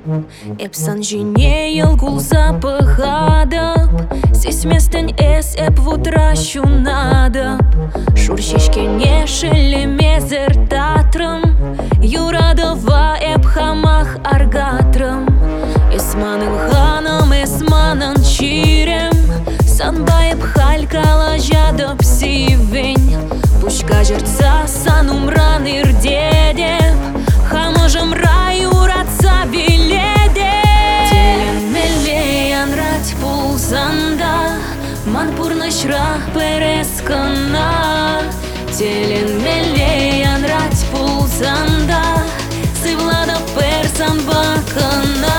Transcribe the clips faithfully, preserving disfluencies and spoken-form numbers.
Эп санжине елгул запыхадып, сесместен эс эп вутращу надып. Шуршишкене шелемезер татрым, юрадова эп хамах аргатрым. Эсманын ханым, эсманын чирем, санбайып халькала жадып сивень. Пушка жерца санумран ирдедеп, хамыжым рай уратса биледе. Телен мелеян рать пулзанда, манпурнышра перескана. Телен мелеян рать пулзанда, сывлада персан бакана.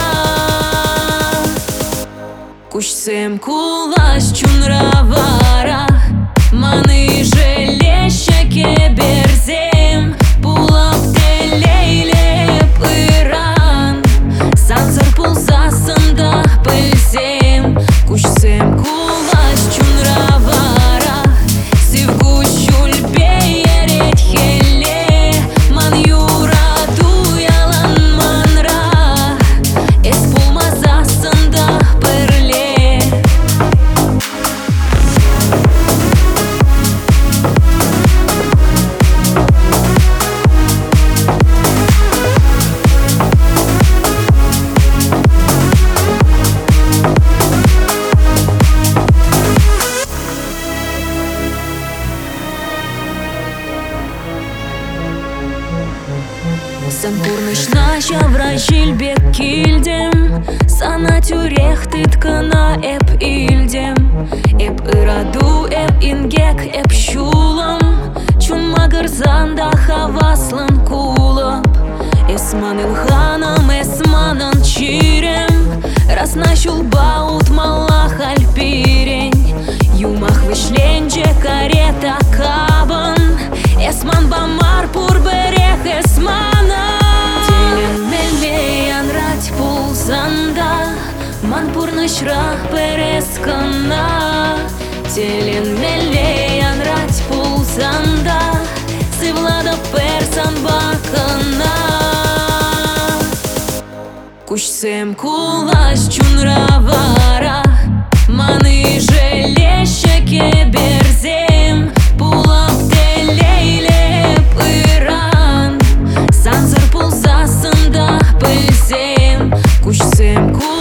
Кушсем кулаш чунравара, маны желещаке берзем. Пулап телейле пыран, сансыр пулзасында пылсем. Кушсем кулаш чунравара, сивгущуль бейерет хеле. Ман юраду ялан манра, эс пулмазасында пырле. Санпурнышна шаврашилбек килдем, сана тюрех тыткана эп илдем. Эп ыраду, эп ингек, эп шулам, чунмагырзанда хаваслан кулап. Эсманын ханым, эсманын чирем, расна шулба утмалах альпирень. Юмах вышленже карета кабан, эсман бамар пурберех эсмана. Телен мелеян рать пулзанда, манпурнышра перескана. Телен мелеян рать пулзанда, сывлада персан бакана. Кушсем кулаш чунравара, маны желещаке берзем. Пулап телейле пыран, сансыр пулсасында пылсем. Кушсем кулаш